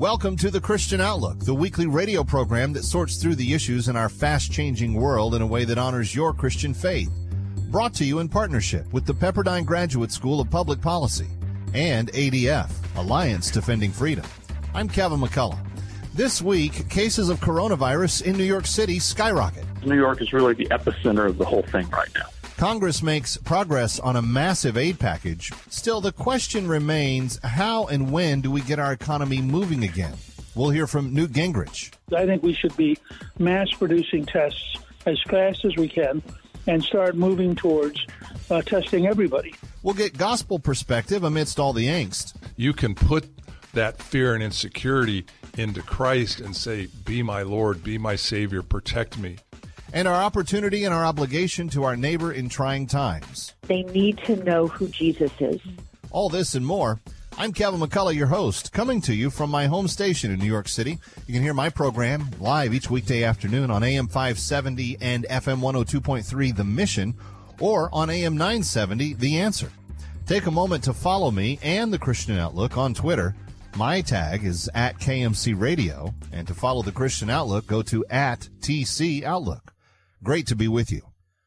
Welcome to The Christian Outlook, the weekly radio program that sorts through the issues in our fast-changing world in a way that honors your Christian faith. Brought to you in partnership with the Pepperdine Graduate School of Public Policy and ADF, Alliance Defending Freedom. I'm Kevin McCullough. This week, cases of coronavirus in New York City skyrocket. New York is really the epicenter of the whole thing right now. Congress makes progress on a massive aid package. Still, the question remains, how and when do we get our economy moving again? We'll hear from Newt Gingrich. I think we should be mass-producing tests as fast as we can and start moving towards testing everybody. We'll get gospel perspective amidst all the angst. You can put that fear and insecurity into Christ and say, be my Lord, be my Savior, protect me. And our opportunity and our obligation to our neighbor in trying times. They need to know who Jesus is. All this and more. I'm Kevin McCullough, your host, coming to you from my home station in New York City. You can hear my program live each weekday afternoon on AM 570 and FM 102.3 The Mission, or on AM 970 The Answer. Take a moment to follow me and The Christian Outlook on Twitter. My tag is at KMC Radio, and to follow The Christian Outlook, go to at TC Outlook. Great to be with you.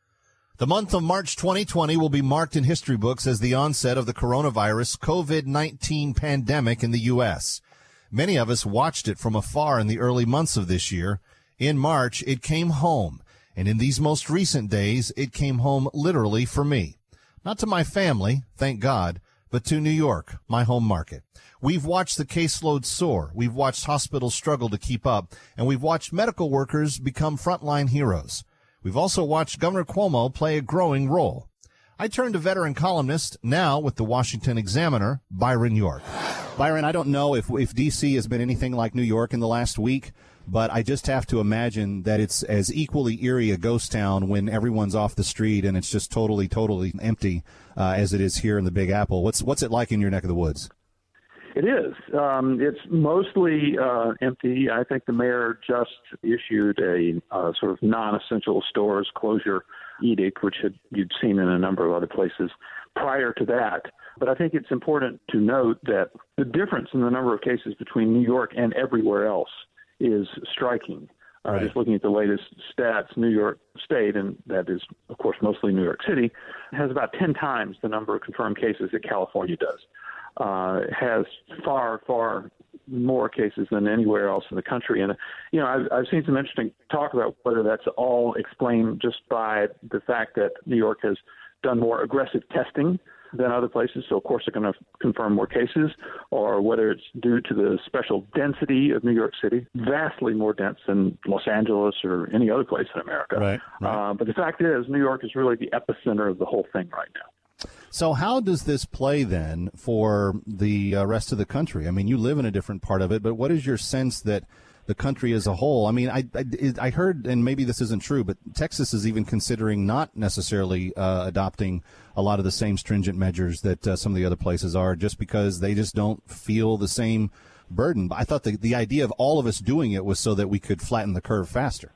The month of March 2020 will be marked in history books as the onset of the coronavirus COVID-19 pandemic in the U.S. Many of us watched it from afar in the early months of this year. In March, it came home, and in these most recent days, it came home literally for me. Not to my family, thank God, but to New York, my home market. We've watched the caseload soar, we've watched hospitals struggle to keep up, and we've watched medical workers become frontline heroes. We've also watched Governor Cuomo play a growing role. I turn to veteran columnist, now with the Washington Examiner, Byron York. Byron, I don't know if D.C. has been anything like New York in the last week, but I just have to imagine that it's as equally eerie a ghost town when everyone's off the street and it's just totally empty as it is here in the Big Apple. What's it like in your neck of the woods? It is. It's mostly empty. I think the mayor just issued a sort of non-essential stores closure edict, which you'd seen in a number of other places prior to that. But I think it's important to note that the difference in the number of cases between New York and everywhere else is striking. Right. Just looking at the latest stats, New York State, and that is, of course, mostly New York City, has about 10 times the number of confirmed cases that California does. Has far more cases than anywhere else in the country. And, you know, I've seen some interesting talk about whether that's all explained just by the fact that New York has done more aggressive testing than other places, so of course they're going to confirm more cases, or whether it's due to the special Density of New York City, vastly more dense than Los Angeles or any other place in America. Right. But the fact is, New York is really the epicenter of the whole thing right now. So how does this play then for the rest of the country? I mean, you live in a different part of it, but what is your sense that the country as a whole? I mean, I heard, and maybe this isn't true, but Texas is even considering not necessarily adopting a lot of the same stringent measures that some of the other places are, just because they just don't feel the same burden. But I thought the idea of all of us doing it was so that we could flatten the curve faster.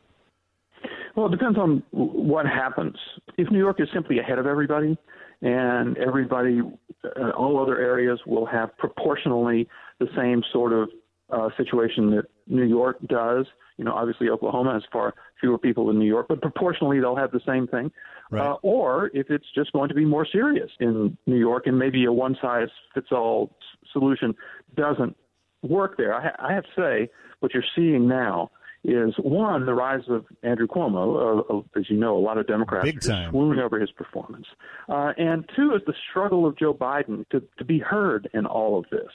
Well, it depends on what happens. If New York is simply ahead of everybody, and everybody, all other areas will have proportionally the same sort of situation that New York does. You know, obviously Oklahoma has far fewer people than New York, but proportionally they'll have the same thing. Right. Or if it's just going to be more serious in New York and maybe a one-size-fits-all solution doesn't work there. I have to say, what you're seeing now is, one, the rise of Andrew Cuomo. As you know, a lot of Democrats Big are time. swooning over his performance. And two is the struggle of Joe Biden to be heard in all of this.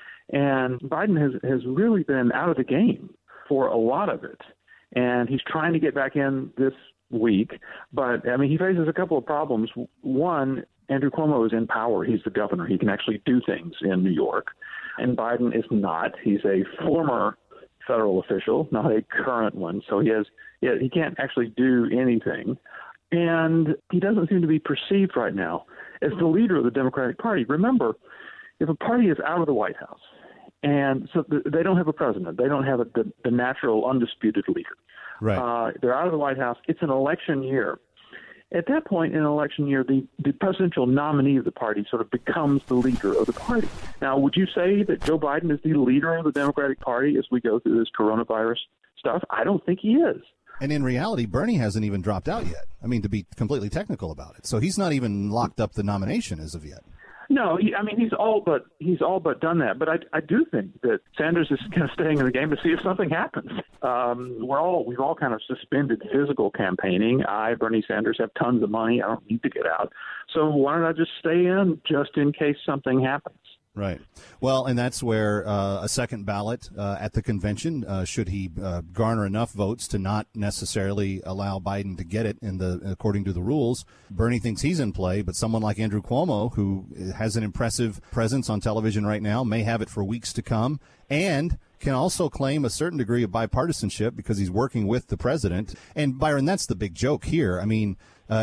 And Biden has really been out of the game for a lot of it. And he's trying to get back in this week. But, I mean, he faces a couple of problems. One, Andrew Cuomo is in power. He's the governor. He can actually do things in New York. And Biden is not. He's a former federal official, not a current one. So he can't actually do anything. And he doesn't seem to be perceived right now as the leader of the Democratic Party. Remember, if a party is out of the White House, and so they don't have a president, they don't have the natural undisputed leader. Right. They're out of the White House. It's an election year. at that point in an election year, the presidential nominee of the party sort of becomes the leader of the party. Now, would you say that Joe Biden is the leader of the Democratic Party as we go through this coronavirus stuff? I don't think he is. And in reality, Bernie hasn't even dropped out yet. I mean, to be completely technical about it. So he's not even locked up the nomination as of yet. No, he's all but done that. But I do think that Sanders is kind of staying in the game to see if something happens. We've all kind of suspended physical campaigning. Bernie Sanders, have tons of money. I don't need to get out. So why don't I just stay in just in case something happens? Right. Well, and that's where a second ballot at the convention, should he garner enough votes to not necessarily allow Biden to get it according to the rules. Bernie thinks he's in play, but someone like Andrew Cuomo, who has an impressive presence on television right now, may have it for weeks to come, and can also claim a certain degree of bipartisanship because he's working with the president. And Byron, that's the big joke here. I mean,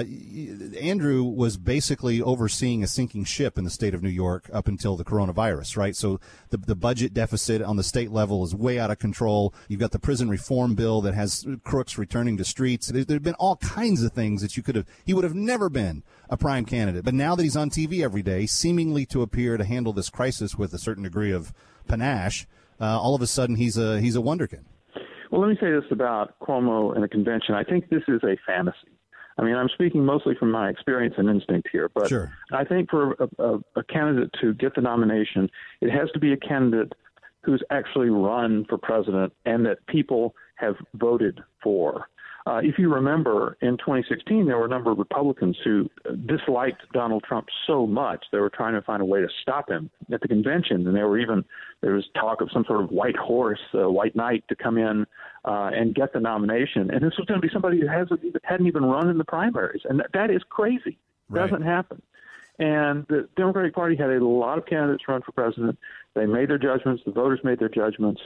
Andrew was basically overseeing a sinking ship in the state of New York up until the coronavirus, right? So the budget deficit on the state level is way out of control. You've got the prison reform bill that has crooks returning to streets. There have been all kinds of things that he would have never been a prime candidate. But now that he's on TV every day, seemingly to appear to handle this crisis with a certain degree of panache, all of a sudden he's a wonderkin. Well, let me say this about Cuomo and the convention. I think this is a fantasy. I mean, I'm speaking mostly from my experience and instinct here, but sure. I think for a candidate to get the nomination, it has to be a candidate who's actually run for president and that people have voted for. If you remember, in 2016, there were a number of Republicans who disliked Donald Trump so much they were trying to find a way to stop him at the convention, and there was talk of some sort of white horse, white knight, to come in and get the nomination. And this was going to be somebody who hadn't even run in the primaries, and that is crazy. Right. Doesn't happen. And the Democratic Party had a lot of candidates run for president. They made their judgments. The voters made their judgments.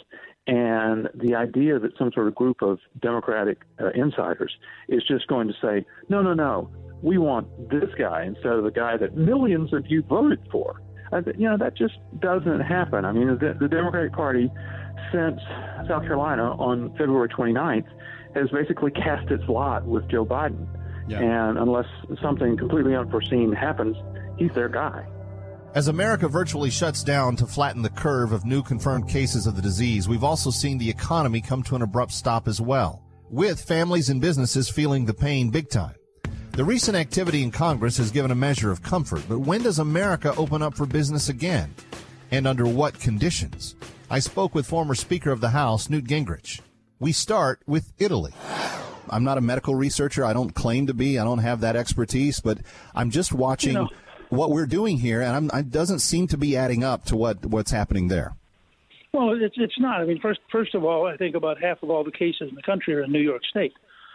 And the idea that some sort of group of Democratic insiders is just going to say, no, we want this guy instead of the guy that millions of you voted for. That just doesn't happen. I mean, the Democratic Party, since South Carolina on February 29th, has basically cast its lot with Joe Biden. Yeah. And unless something completely unforeseen happens, he's their guy. As America virtually shuts down to flatten the curve of new confirmed cases of the disease, we've also seen the economy come to an abrupt stop as well, with families and businesses feeling the pain big time. The recent activity in Congress has given a measure of comfort, but when does America open up for business again? And under what conditions? I spoke with former Speaker of the House, Newt Gingrich. We start with Italy. I'm not a medical researcher. I don't claim to be. I don't have that expertise, but I'm just watching what we're doing here, and it doesn't seem to be adding up to what's happening there. Well, it's not. I mean, first of all, I think about half of all the cases in the country are in New York State.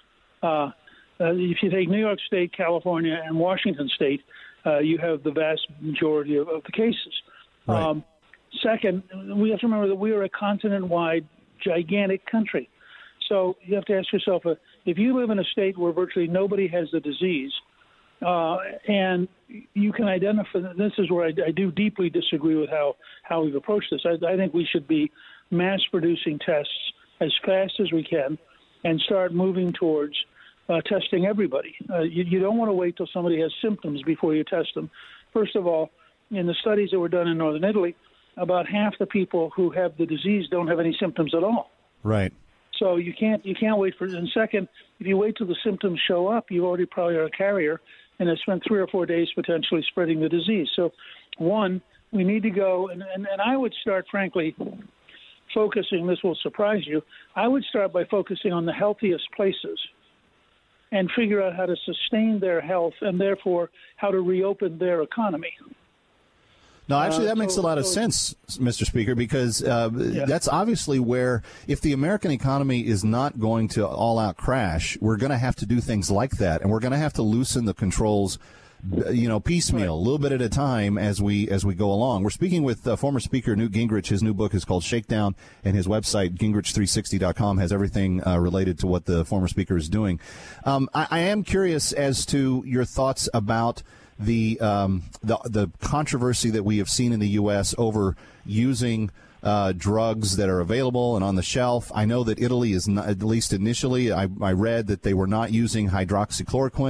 If you take New York State, California, and Washington State, you have the vast majority of the cases. Right. Second, we have to remember that we are a continent-wide, gigantic country. So you have to ask yourself, if you live in a state where virtually nobody has the disease, and you can identify, this is where I do deeply disagree with how we've approached this. I think we should be mass-producing tests as fast as we can and start moving towards testing everybody. You don't want to wait till somebody has symptoms before you test them. First of all, in the studies that were done in northern Italy, about half the people who have the disease don't have any symptoms at all. Right. So you can't wait for it. And second, if you wait till the symptoms show up, you already probably are a carrier and have spent 3 or 4 days potentially spreading the disease. So, one, we need to go, and I would start, frankly, focusing, this will surprise you, I would start by focusing on the healthiest places and figure out how to sustain their health and therefore how to reopen their economy. No, actually, that makes a lot of sense, Mr. Speaker, because that's obviously where, if the American economy is not going to all-out crash, we're going to have to do things like that, and we're going to have to loosen the controls, piecemeal, a little bit at a time as we go along. We're speaking with former Speaker Newt Gingrich. His new book is called Shakedown, and his website, Gingrich360.com, has everything related to what the former Speaker is doing. I am curious as to your thoughts about the controversy that we have seen in the U.S. over using drugs that are available and on the shelf. I know that Italy is not, at least initially, I read that they were not using hydroxychloroquine.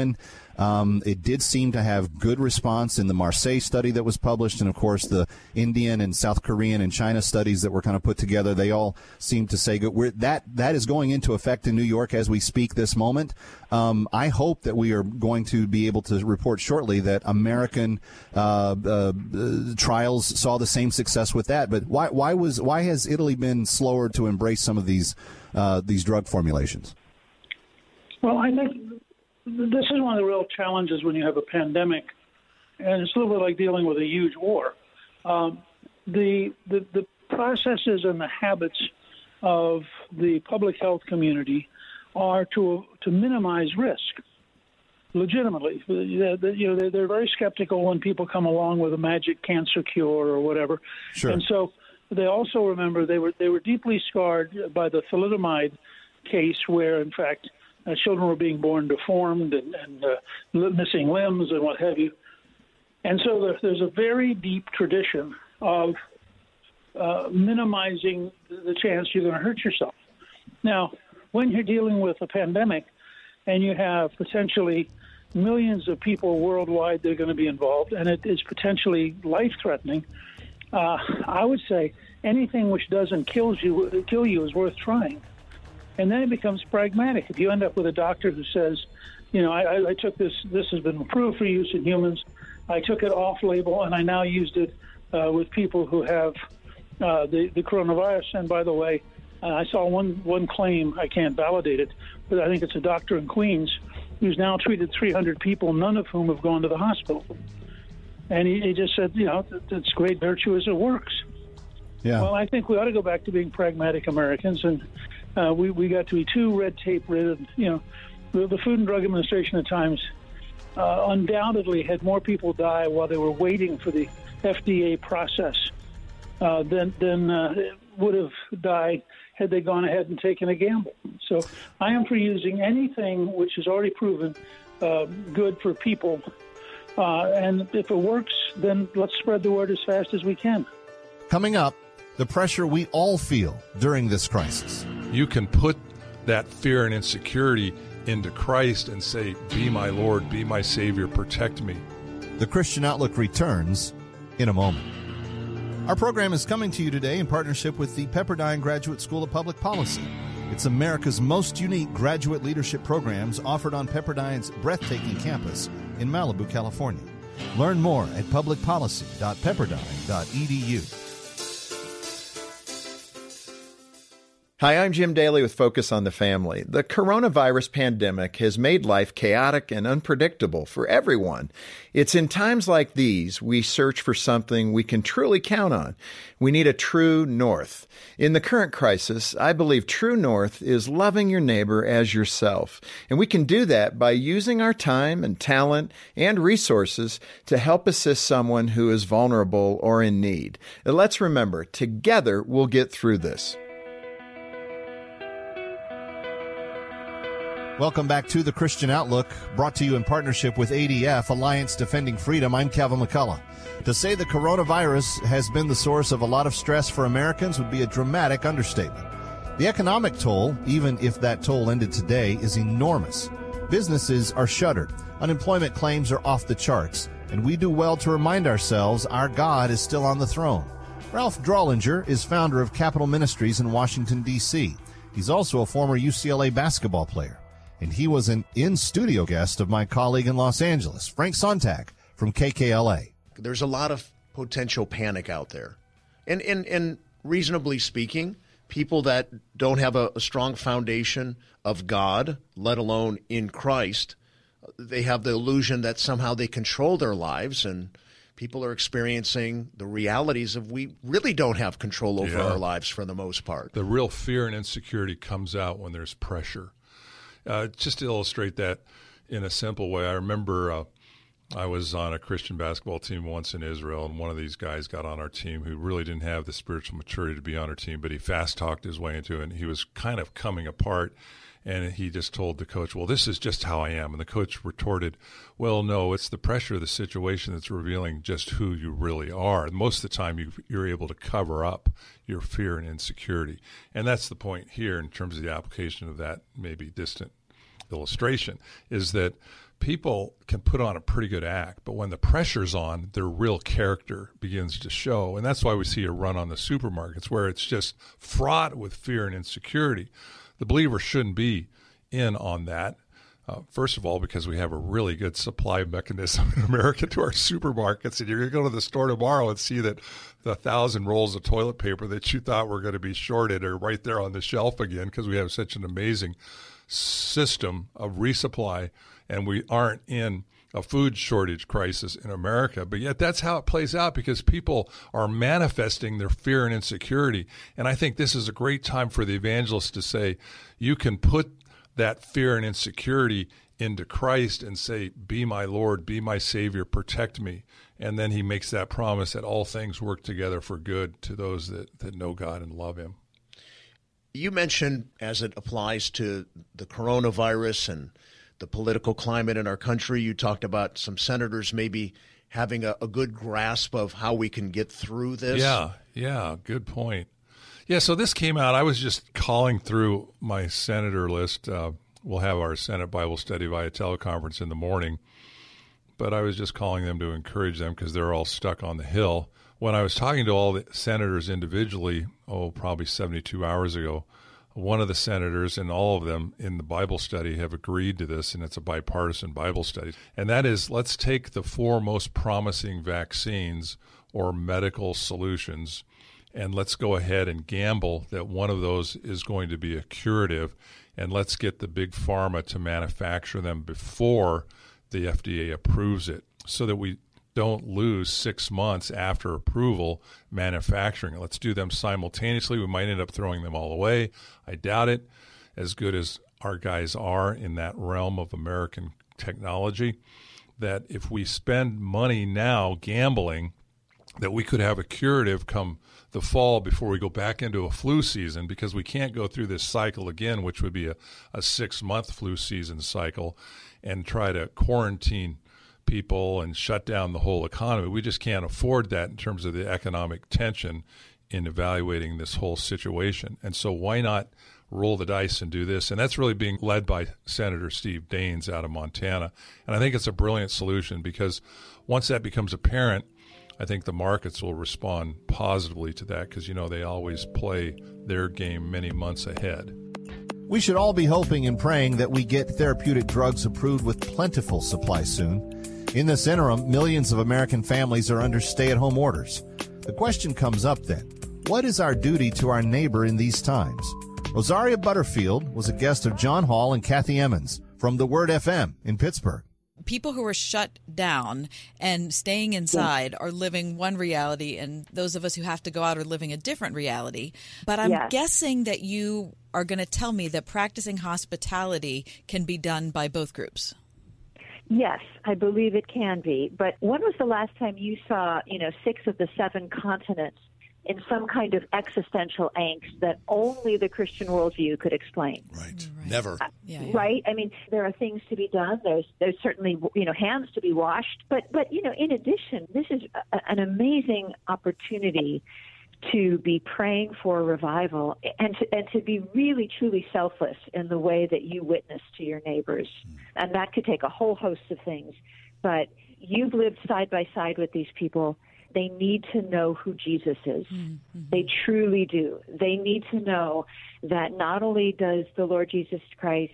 It did seem to have good response in the Marseille study that was published, and of course the Indian and South Korean and China studies that were kind of put together. They all seem to say that is going into effect in New York as we speak this moment. I hope that we are going to be able to report shortly that American trials saw the same success with that. But why has Italy been slower to embrace some of these drug formulations? Well, I think this is one of the real challenges when you have a pandemic, and it's a little bit like dealing with a huge war. The processes and the habits of the public health community are to minimize risk. Legitimately, they're very skeptical when people come along with a magic cancer cure or whatever. Sure. And so they also remember they were deeply scarred by the thalidomide case, where in fact children were being born deformed and missing limbs and what have you. And so there's a very deep tradition of minimizing the chance you're going to hurt yourself. Now, when you're dealing with a pandemic and you have potentially millions of people worldwide that are going to be involved, and it is potentially life-threatening, I would say anything which doesn't kill you is worth trying. And then it becomes pragmatic. If you end up with a doctor who says, I took this has been approved for use in humans, I took it off-label, and I now used it with people who have the coronavirus. And by the way, I saw one claim, I can't validate it, but I think it's a doctor in Queens who's now treated 300 people, none of whom have gone to the hospital. And he just said, it's great virtue as it works. Yeah. Well, I think we ought to go back to being pragmatic Americans, and we got to be too red tape ridden. The Food and Drug Administration at times undoubtedly had more people die while they were waiting for the FDA process than would have died had they gone ahead and taken a gamble. So I am for using anything which is already proven good for people. And if it works, then let's spread the word as fast as we can. Coming up, the pressure we all feel during this crisis. You can put that fear and insecurity into Christ and say, be my Lord, be my Savior, protect me. The Christian Outlook returns in a moment. Our program is coming to you today in partnership with the Pepperdine Graduate School of Public Policy. It's America's most unique graduate leadership programs offered on Pepperdine's breathtaking campus in Malibu, California. Learn more at publicpolicy.pepperdine.edu. Hi, I'm Jim Daly with Focus on the Family. The coronavirus pandemic has made life chaotic and unpredictable for everyone. It's in times like these we search for something we can truly count on. We need a true north. In the current crisis, I believe true north is loving your neighbor as yourself. And we can do that by using our time and talent and resources to help assist someone who is vulnerable or in need. And let's remember, together we'll get through this. Welcome back to the Christian Outlook, brought to you in partnership with ADF, Alliance Defending Freedom. I'm Kevin McCullough. To say the coronavirus has been the source of a lot of stress for Americans would be a dramatic understatement. The economic toll, even if that toll ended today, is enormous. Businesses are shuttered, unemployment claims are off the charts, and we do well to remind ourselves our God is still on the throne. Ralph Drollinger is founder of Capital Ministries in Washington, D.C. He's also a former UCLA basketball player. And he was an in-studio guest of my colleague in Los Angeles, Frank Sontag from KKLA. There's a lot of potential panic out there. And reasonably speaking, people that don't have a strong foundation of God, let alone in Christ, they have the illusion that somehow they control their lives, and people are experiencing the realities of we really don't have control over our lives for the most part. The real fear and insecurity comes out when there's pressure. Just to illustrate that in a simple way, I remember I was on a Christian basketball team once in Israel, and one of these guys got on our team who really didn't have the spiritual maturity to be on our team, but he fast-talked his way into it, and he was kind of coming apart, and he just told the coach, well, this is just how I am. And the coach retorted, well, no, it's the pressure of the situation that's revealing just who you really are. And most of the time, you're able to cover up your fear and insecurity. And that's the point here in terms of the application of that maybe distant illustration, is that people can put on a pretty good act, but when the pressure's on, their real character begins to show. And that's why we see a run on the supermarkets where it's just fraught with fear and insecurity. The believer shouldn't be in on that. First of all, because we have a really good supply mechanism in America to our supermarkets. And you're going to go to the store tomorrow and see that the 1,000 rolls of toilet paper that you thought were going to be shorted are right there on the shelf again, because we have such an amazing system of resupply, and we aren't in a food shortage crisis in America. But yet that's how it plays out, because people are manifesting their fear and insecurity. And I think this is a great time for the evangelist to say, you can put that fear and insecurity into Christ and say, be my Lord, be my Savior, protect me. And then he makes that promise that all things work together for good to those that know God and love him. You mentioned, as it applies to the coronavirus and the political climate in our country, you talked about some senators maybe having a good grasp of how we can get through this. Yeah, good point. Yeah, so this came out. I was just calling through my senator list. We'll have our Senate Bible study via teleconference in the morning, but I was just calling them to encourage them because they're all stuck on the Hill. When I was talking to all the senators individually, probably 72 hours ago, one of the senators and all of them in the Bible study have agreed to this, and it's a bipartisan Bible study. And that is, let's take the 4 most promising vaccines or medical solutions, and let's go ahead and gamble that one of those is going to be a curative, and let's get the big pharma to manufacture them before the FDA approves it, so that we don't lose 6 months after approval manufacturing it. Let's do them simultaneously. We might end up throwing them all away. I doubt it, as good as our guys are in that realm of American technology, that if we spend money now gambling that we could have a curative come the fall before we go back into a flu season, because we can't go through this cycle again, which would be a 6-month flu season cycle, and try to quarantine people and shut down the whole economy. We just can't afford that in terms of the economic tension in evaluating this whole situation. And so why not roll the dice and do this? And that's really being led by Senator Steve Daines out of Montana. And I think it's a brilliant solution, because once that becomes apparent, I think the markets will respond positively to that, because, they always play their game many months ahead. We should all be hoping and praying that we get therapeutic drugs approved with plentiful supply soon. In this interim, millions of American families are under stay-at-home orders. The question comes up then, what is our duty to our neighbor in these times? Rosaria Butterfield was a guest of John Hall and Kathy Emmons from The Word FM in Pittsburgh. People who are shut down and staying inside are living one reality, and those of us who have to go out are living a different reality. But I'm guessing that you are going to tell me that practicing hospitality can be done by both groups. Yes, I believe it can be. But when was the last time you saw, 6 of the 7 continents in some kind of existential angst that only the Christian worldview could explain? Right. Never. Right? I mean, there are things to be done. There's certainly, hands to be washed. But in addition, this is an amazing opportunity to be praying for revival and to be really, truly selfless in the way that you witness to your neighbors. And that could take a whole host of things. But you've lived side by side with these people. They need to know who Jesus is. Mm-hmm. They truly do. They need to know that not only does the Lord Jesus Christ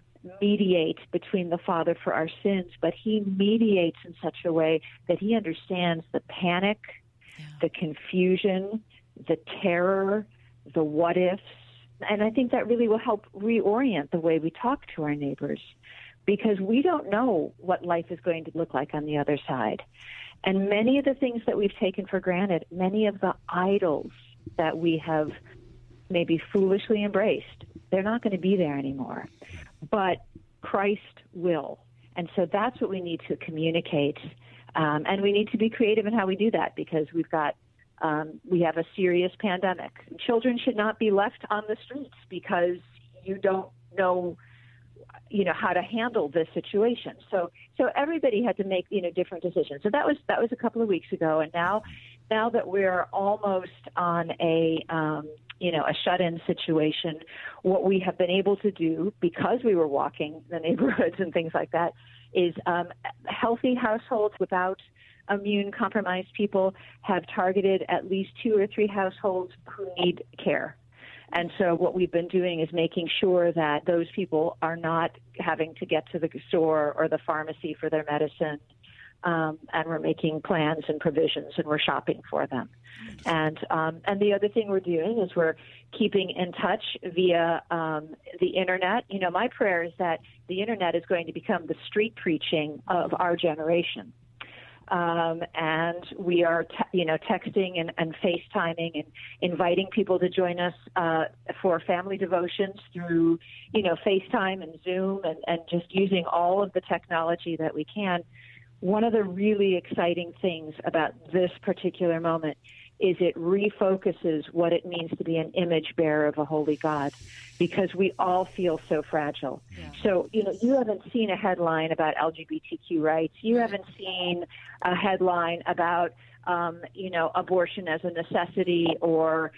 mediate between the Father for our sins, but he mediates in such a way that he understands the panic, the confusion, the terror, the what ifs. And I think that really will help reorient the way we talk to our neighbors, because we don't know what life is going to look like on the other side. And many of the things that we've taken for granted, many of the idols that we have maybe foolishly embraced, they're not going to be there anymore. But Christ will. And so that's what we need to communicate. And we need to be creative in how we do that, because we have a serious pandemic. Children should not be left on the streets because you don't know how to handle this situation. So everybody had to make, different decisions. So that was a couple of weeks ago. And now that we're almost on a shut-in situation, what we have been able to do, because we were walking the neighborhoods and things like that, is healthy households without immune-compromised people have targeted at least 2 or 3 households who need care. And so what we've been doing is making sure that those people are not having to get to the store or the pharmacy for their medicine. And we're making plans and provisions, and we're shopping for them. And the other thing we're doing is we're keeping in touch via the Internet. You know, my prayer is that the Internet is going to become the street preaching of our generation. And we are, texting and FaceTiming and inviting people to join us for family devotions through, FaceTime and Zoom and just using all of the technology that we can. One of the really exciting things about this particular moment is it refocuses what it means to be an image bearer of a holy God, because we all feel so fragile. Yeah. So, you haven't seen a headline about LGBTQ rights. You haven't seen a headline about, abortion as a necessity or,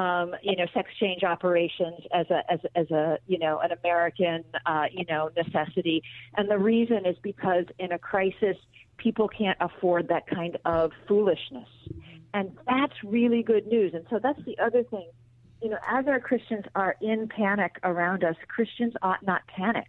sex change operations as an American, necessity. And the reason is because in a crisis, people can't afford that kind of foolishness. And that's really good news. And so that's the other thing. As our Christians are in panic around us, Christians ought not panic.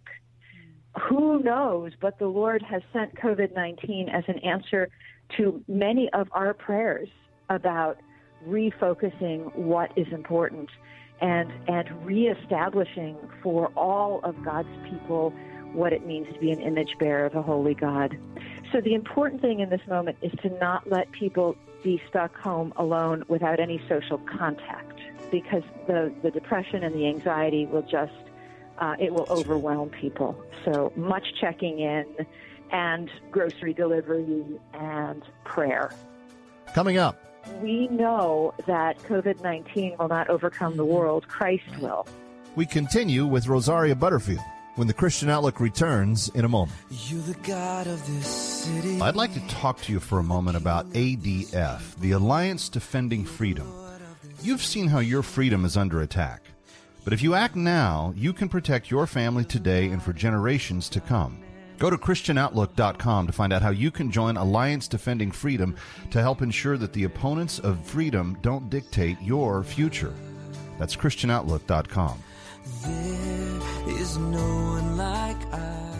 Who knows, but the Lord has sent COVID-19 as an answer to many of our prayers about refocusing what is important and reestablishing for all of God's people what it means to be an image bearer of a holy God. So the important thing in this moment is to not let people be stuck home alone without any social contact, because the depression and the anxiety will just, it will overwhelm people. So much checking in and grocery delivery and prayer. Coming up, we know that COVID-19 will not overcome the world. Christ will. We continue with Rosaria Butterfield when the Christian Outlook returns in a moment. You're the God of this city. I'd like to talk to you for a moment about ADF, the Alliance Defending Freedom. You've seen how your freedom is under attack. But if you act now, you can protect your family today and for generations to come. Go to ChristianOutlook.com to find out how you can join Alliance Defending Freedom to help ensure that the opponents of freedom don't dictate your future. That's ChristianOutlook.com. There is no one like our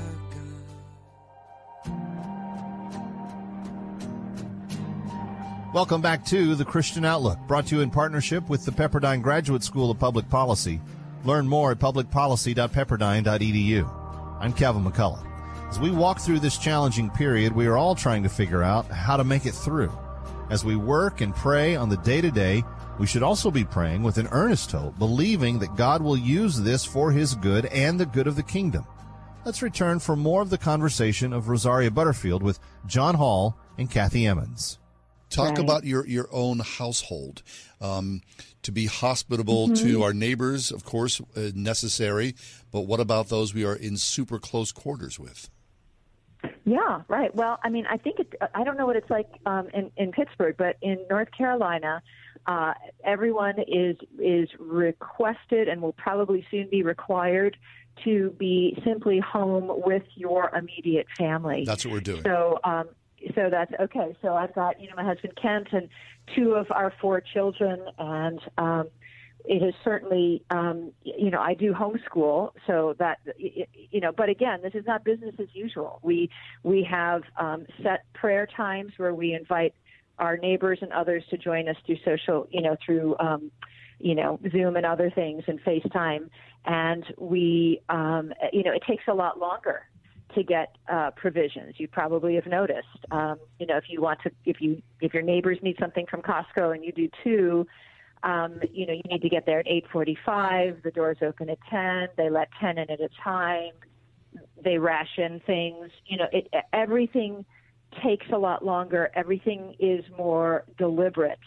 God. Welcome back to the Christian Outlook, brought to you in partnership with the Pepperdine Graduate School of Public Policy. Learn more at publicpolicy.pepperdine.edu. I'm Kevin McCullough. As we walk through this challenging period, we are all trying to figure out how to make it through. As we work and pray on the day-to-day, we should also be praying with an earnest hope, believing that God will use this for His good and the good of the kingdom. Let's return for more of the conversation of Rosaria Butterfield with John Hall and Kathy Emmons. Talk about your own household. To be hospitable to our neighbors, of course, necessary, but what about those we are in super close quarters with? Yeah, right. Well, I mean, I think I don't know what it's like in Pittsburgh, but in North Carolina, everyone is requested and will probably soon be required to be simply home with your immediate family. That's what we're doing. So that's okay. So I've got, my husband Kent and 2 of our 4 children, and it is certainly, I do homeschool, so that, but again, this is not business as usual. We have set prayer times where we invite our neighbors and others to join us through social, through, Zoom and other things and FaceTime. And we, it takes a lot longer to get provisions. You probably have noticed, if you want to, if your neighbors need something from Costco and you do too, you need to get there at 8:45. The doors open at 10. They let 10 in at a time. They ration things. Everything takes a lot longer. Everything is more deliberate.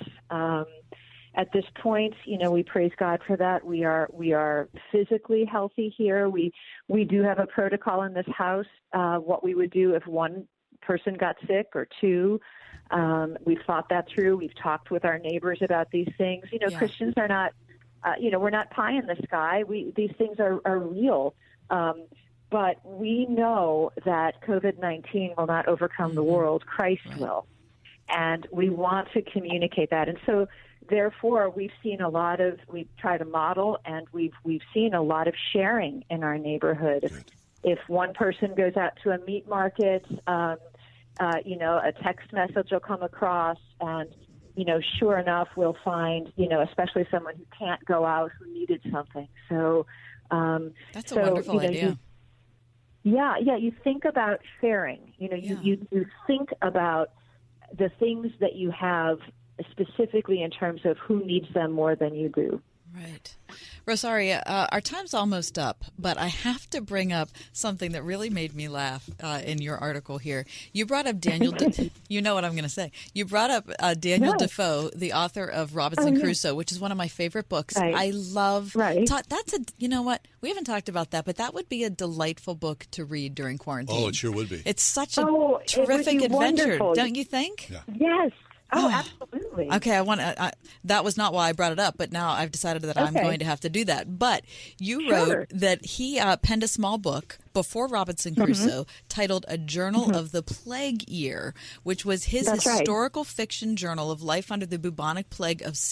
At this point, we praise God for that. We are physically healthy here. We do have a protocol in this house, what we would do if one person got sick or 2. We've thought that through. We've talked with our neighbors about these things. Christians are not, we're not pie in the sky. These things are real. but we know that COVID-19 will not overcome the world. Christ will. And we want to communicate that. And so, therefore, we've tried to model, and we've seen a lot of sharing in our neighborhood. If one person goes out to a meat market, a text message will come across, and, sure enough, we'll find, especially someone who can't go out who needed something. So that's a wonderful idea. You think about sharing. You think about the things that you have specifically in terms of who needs them more than you do. Right. Rosaria, our time's almost up, but I have to bring up something that really made me laugh in your article here. You brought up Daniel, you know what I'm going to say. You brought up Daniel Defoe, the author of Robinson Crusoe, which is one of my favorite books. Right. I love, you know what, we haven't talked about that, but that would be a delightful book to read during quarantine. Oh, it sure would be. It's such a terrific adventure, don't you think? Yeah. Yes. Oh, absolutely. Okay, that was not why I brought it up, but now I've decided that I'm going to have to do that. But you wrote that he penned a small book before Robinson Crusoe titled A Journal of the Plague Year, which was his historical fiction journal of life under the bubonic plague of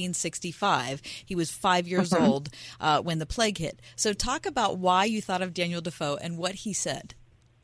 1665. He was 5 years old when the plague hit. So talk about why you thought of Daniel Defoe and what he said.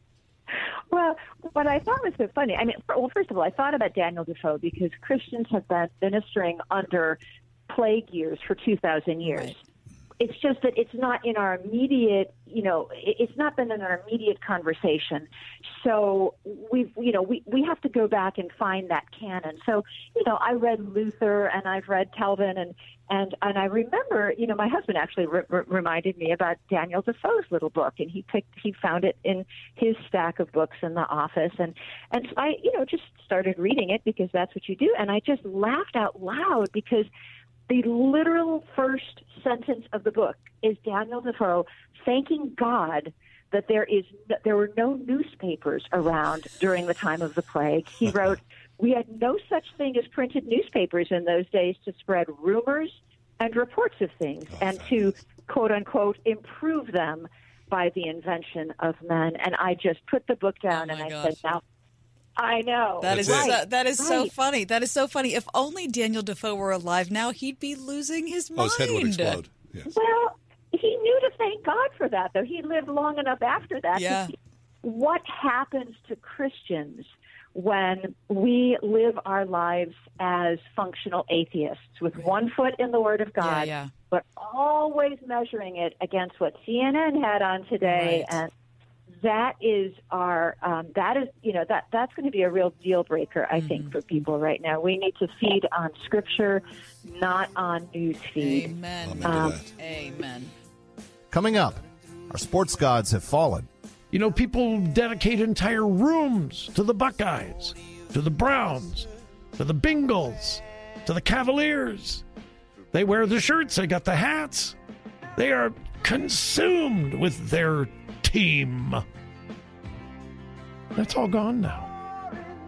Well, what I thought was so funny, first of all, I thought about Daniel Defoe because Christians have been ministering under plague years for 2,000 years. Right. It's just that it's not in our immediate, it's not been in our immediate conversation. So we have to go back and find that canon. So, I read Luther and I've read Calvin and I remember, my husband actually reminded me about Daniel Defoe's little book, and he found it in his stack of books in the office, and so I, just started reading it because that's what you do, and I just laughed out loud because the literal first sentence of the book is Daniel Defoe thanking God that there were no newspapers around during the time of the plague. He wrote, "We had no such thing as printed newspapers in those days to spread rumors and reports of things and to, quote unquote, improve them by the invention of men." And I just put the book down and I said, "Now, I know." That is so funny. That is so funny. If only Daniel Defoe were alive now, he'd be losing his mind. Oh, his head would explode. Yes. Well, he knew to thank God for that, though. He lived long enough after that. Yeah. What happens to Christians when we live our lives as functional atheists with one foot in the Word of God, but always measuring it against what CNN had on today, and that is that's going to be a real deal breaker, I think, for people right now. We need to feed on Scripture, not on news feed. Amen. Amen. Coming up, our sports gods have fallen. People dedicate entire rooms to the Buckeyes, to the Browns, to the Bengals, to the Cavaliers. They wear the shirts, they got the hats. They are consumed with their team. That's all gone now.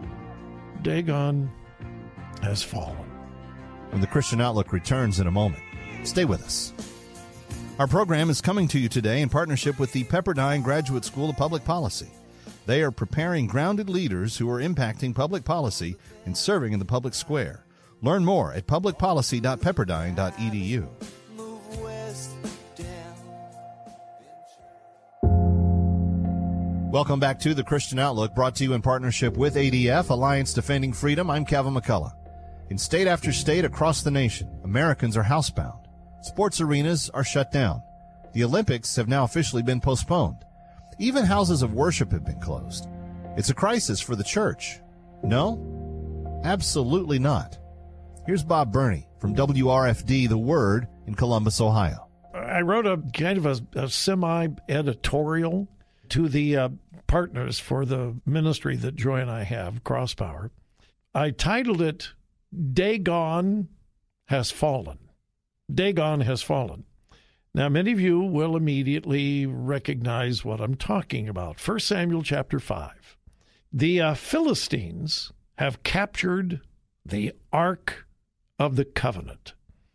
Dagon has fallen. When the Christian Outlook returns in a moment, stay with us. Our program is coming to you today in partnership with the Pepperdine Graduate School of Public Policy. They are preparing grounded leaders who are impacting public policy and serving in the public square. Learn more at publicpolicy.pepperdine.edu. Welcome back to the Christian Outlook, brought to you in partnership with ADF, Alliance Defending Freedom. I'm Kevin McCullough. In state after state across the nation, Americans are housebound. Sports arenas are shut down. The Olympics have now officially been postponed. Even houses of worship have been closed. It's a crisis for the church. No? Absolutely not. Here's Bob Burney from WRFD The Word in Columbus, Ohio. I wrote a kind of a semi-editorial to the partners for the ministry that Joy and I have, Crosspower. I titled it, Dagon Has Fallen. Dagon has fallen. Now, many of you will immediately recognize what I'm talking about. 1 Samuel chapter 5. The Philistines have captured the Ark of the Covenant.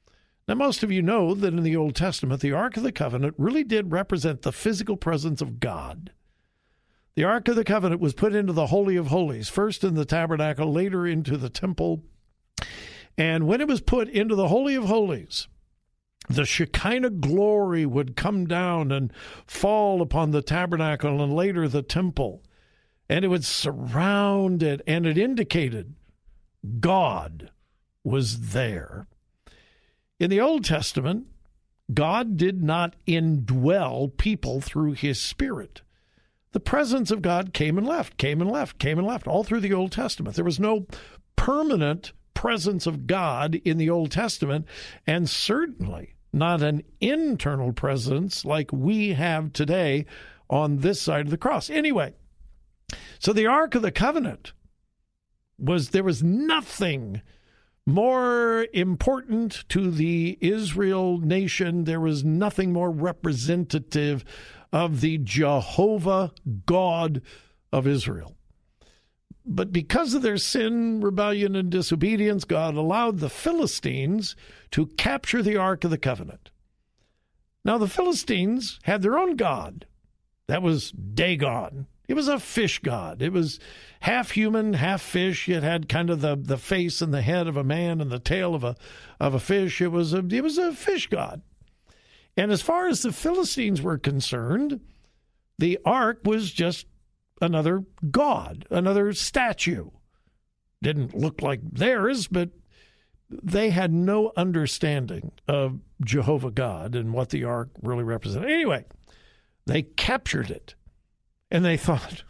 Now, most of you know that in the Old Testament, the Ark of the Covenant really did represent the physical presence of God. The Ark of the Covenant was put into the Holy of Holies, first in the tabernacle, later into the temple. And when it was put into the Holy of Holies, the Shekinah glory would come down and fall upon the tabernacle and later the temple. And it would surround it, and it indicated God was there. In the Old Testament, God did not indwell people through his Spirit. The presence of God came and left, came and left, came and left, all through the Old Testament. There was no permanent presence of God in the Old Testament, and certainly not an internal presence like we have today on this side of the cross. Anyway, so the Ark of the Covenant there was nothing more important to the Israel nation. There was nothing more representative of the Jehovah God of Israel. But because of their sin, rebellion, and disobedience, God allowed the Philistines to capture the Ark of the Covenant. Now, the Philistines had their own god. That was Dagon. It was a fish god. It was half human, half fish. It had kind of the face and the head of a man and the tail of a fish. It was a fish god. And as far as the Philistines were concerned, the ark was just another god, another statue. Didn't look like theirs, but they had no understanding of Jehovah God and what the ark really represented. Anyway, they captured it. And they thought,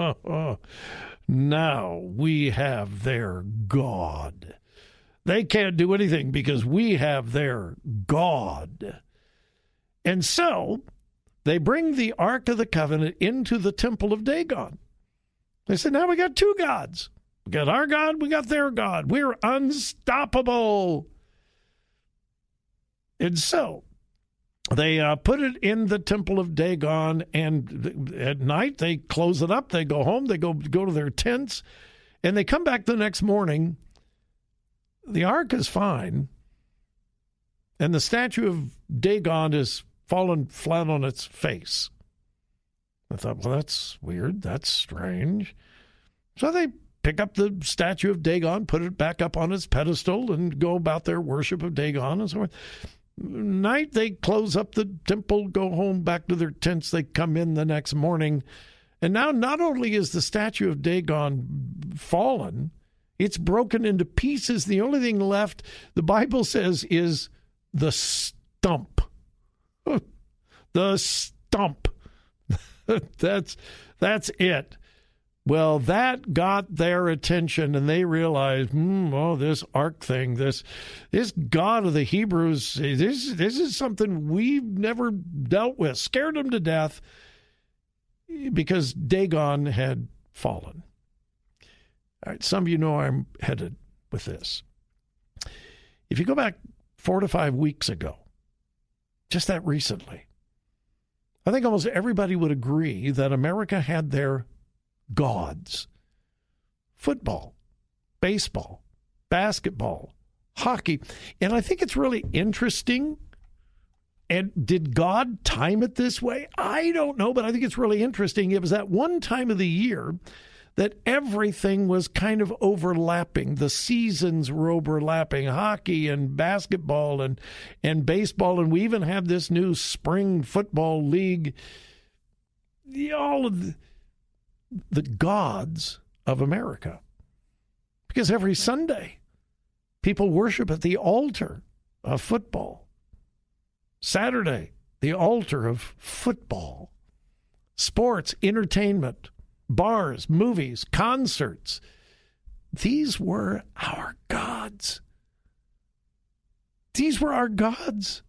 now we have their God. They can't do anything because we have their God. And so they bring the Ark of the Covenant into the temple of Dagon. They said, now we got two gods. We got our God, we got their God. We're unstoppable. And so they put it in the temple of Dagon, and at night they close it up. They go home. They go to their tents, and they come back the next morning. The ark is fine, and the statue of Dagon is fallen flat on its face. I thought, well, that's weird. That's strange. So they pick up the statue of Dagon, put it back up on its pedestal, and go about their worship of Dagon and so forth. Night, they close up the temple, go home, back to their tents. They come in the next morning. And now not only is the statue of Dagon fallen, it's broken into pieces. The only thing left, the Bible says, is the stump. The stump. That's it. Well, that got their attention, and they realized, this ark thing, this God of the Hebrews, this is something we've never dealt with. Scared them to death because Dagon had fallen. All right, some of you know I'm headed with this. If you go back 4 to 5 weeks ago, just that recently, I think almost everybody would agree that America had their gods. Football, baseball, basketball, hockey. And I think it's really interesting. And did God time it this way? I don't know, but I think it's really interesting. It was that one time of the year that everything was kind of overlapping. The seasons were overlapping, hockey and basketball and baseball. And we even have this new spring football league. All of the gods of America. Because every Sunday, people worship at the altar of football. Saturday, the altar of football. Sports, entertainment, bars, movies, concerts. These were our gods. These were our gods.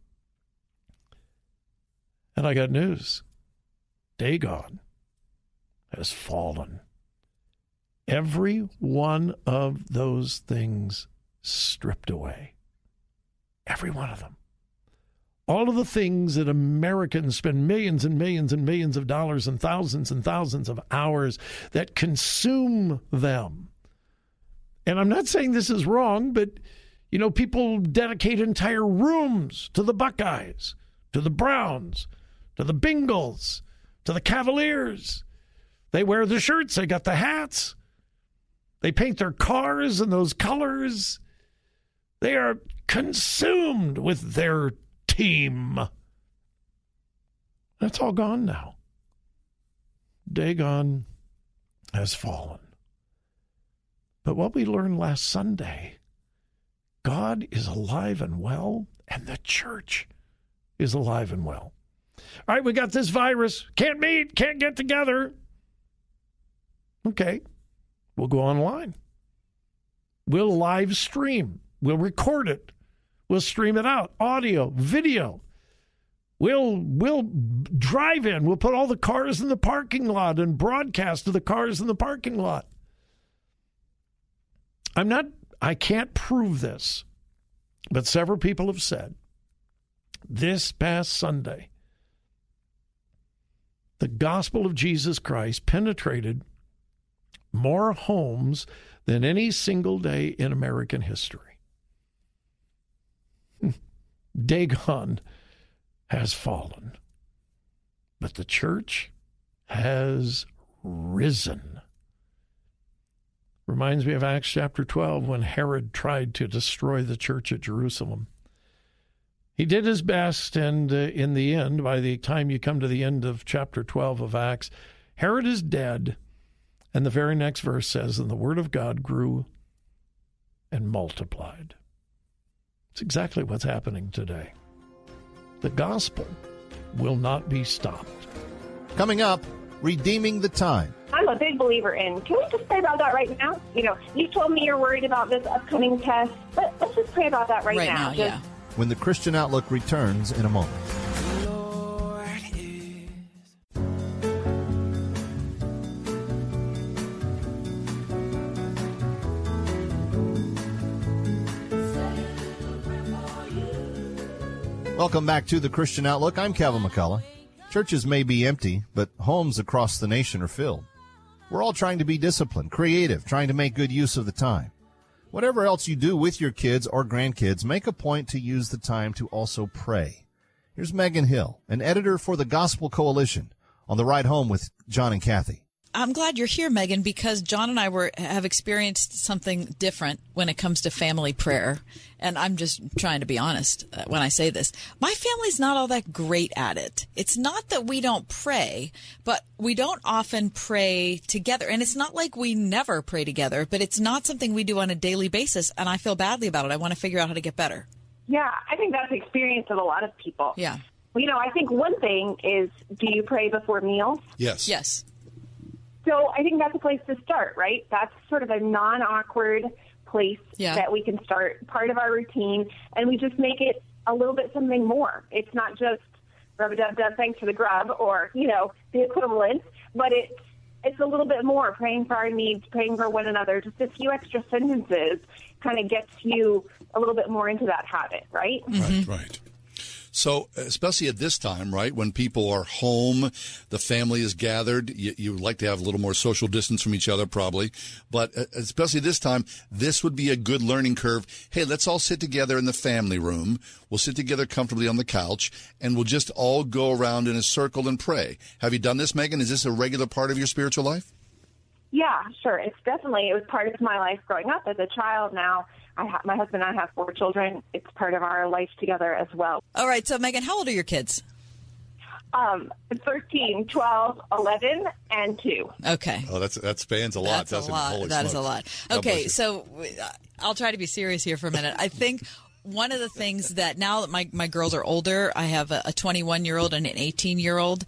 And I got news. Dagon has fallen. Every one of those things stripped away. Every one of them. All of the things that Americans spend millions and millions and millions of dollars and thousands of hours that consume them. And I'm not saying this is wrong, but You know, people dedicate entire rooms to the Buckeyes, to the Browns, to the Bengals, to the Cavaliers. They wear the shirts. They got the hats. They paint their cars in those colors. They are consumed with their team. That's all gone now. Dagon has fallen. But what we learned last Sunday, God is alive and well, and the church is alive and well. All right, we got this virus. Can't meet, can't get together. Okay, we'll go online. We'll live stream. We'll record it. We'll stream it out. Audio, video. We'll drive in. We'll put all the cars in the parking lot and broadcast to the cars in the parking lot. I can't prove this, but several people have said this past Sunday, the gospel of Jesus Christ penetrated more homes than any single day in American history. Dagon has fallen, but the church has risen. Reminds me of Acts chapter 12 when Herod tried to destroy the church at Jerusalem. He did his best, and in the end, by the time you come to the end of chapter 12 of Acts, Herod is dead, and the very next verse says, and the word of God grew and multiplied. It's exactly what's happening today. The gospel will not be stopped. Coming up, redeeming the time. I'm a big believer in, can we just pray about that right now? You know, you told me you're worried about this upcoming test, but let's just pray about that right now. Yeah. When the Christian Outlook returns in a moment. Welcome back to the Christian Outlook. I'm Kevin McCullough. Churches may be empty, but homes across the nation are filled. We're all trying to be disciplined, creative, trying to make good use of the time. Whatever else you do with your kids or grandkids, make a point to use the time to also pray. Here's Megan Hill, an editor for the Gospel Coalition, on the ride home with John and Kathy. I'm glad you're here, Megan, because John and I have experienced something different when it comes to family prayer. And I'm just trying to be honest when I say this. My family's not all that great at it. It's not that we don't pray, but we don't often pray together. And it's not like we never pray together, but it's not something we do on a daily basis. And I feel badly about it. I want to figure out how to get better. Yeah, I think that's the experience of a lot of people. Yeah. You know, I think one thing is, do you pray before meals? Yes. Yes. So I think that's a place to start, right? That's sort of a non-awkward place that we can start, part of our routine, and we just make it a little bit something more. It's not just rub-a-dub-dub, thanks for the grub, or, you know, the equivalent, but it's a little bit more, praying for our needs, praying for one another. Just a few extra sentences kind of gets you a little bit more into that habit, right? Mm-hmm. Right. So, especially at this time, right, when people are home, the family is gathered, you would like to have a little more social distance from each other, probably. But especially this time, this would be a good learning curve. Hey, let's all sit together in the family room. We'll sit together comfortably on the couch, and we'll just all go around in a circle and pray. Have you done this, Megan? Is this a regular part of your spiritual life? Yeah, sure. It was part of my life growing up as a child. Now, my husband and I have 4 children. It's part of our life together as well. All right. So, Megan, how old are your kids? 13, 12, 11, and 2. Okay. Oh, that spans a lot, doesn't it? That is a lot. Okay, so I'll try to be serious here for a minute. I think one of the things that now that my girls are older, I have a 21-year-old and an 18-year-old.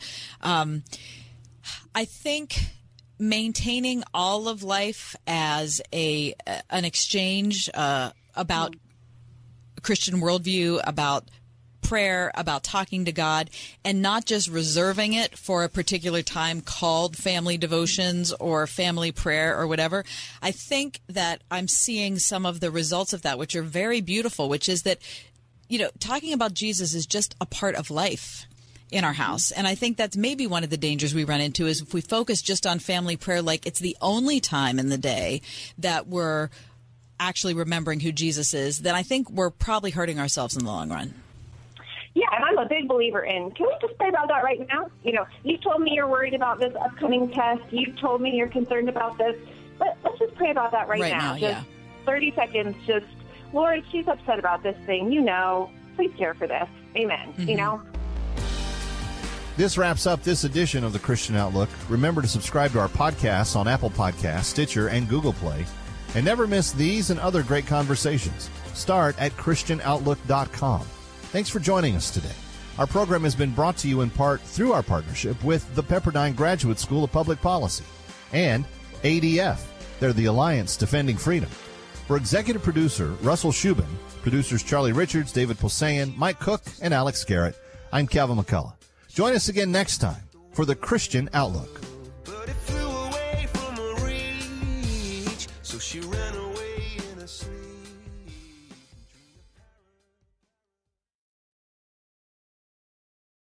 I think maintaining all of life as an exchange about Christian worldview, about prayer, about talking to God, and not just reserving it for a particular time called family devotions or family prayer or whatever. I think that I'm seeing some of the results of that, which are very beautiful, which is that, you know, talking about Jesus is just a part of life in our house. And I think that's maybe one of the dangers we run into is if we focus just on family prayer, like it's the only time in the day that we're actually remembering who Jesus is, then I think we're probably hurting ourselves in the long run. Yeah, and I'm a big believer in, can we just pray about that right now? You know, you told me you're worried about this upcoming test. You told me you're concerned about this. Let's just pray about that right now. Just 30 seconds, just, Lord, she's upset about this thing. You know, please care for this. Amen. Mm-hmm. You know? This wraps up this edition of the Christian Outlook. Remember to subscribe to our podcasts on Apple Podcasts, Stitcher, and Google Play. And never miss these and other great conversations. Start at ChristianOutlook.com. Thanks for joining us today. Our program has been brought to you in part through our partnership with the Pepperdine Graduate School of Public Policy and ADF. They're the Alliance Defending Freedom. For executive producer Russell Shubin, producers Charlie Richards, David Posayan, Mike Cook, and Alex Garrett, I'm Calvin McCullough. Join us again next time for the Christian Outlook.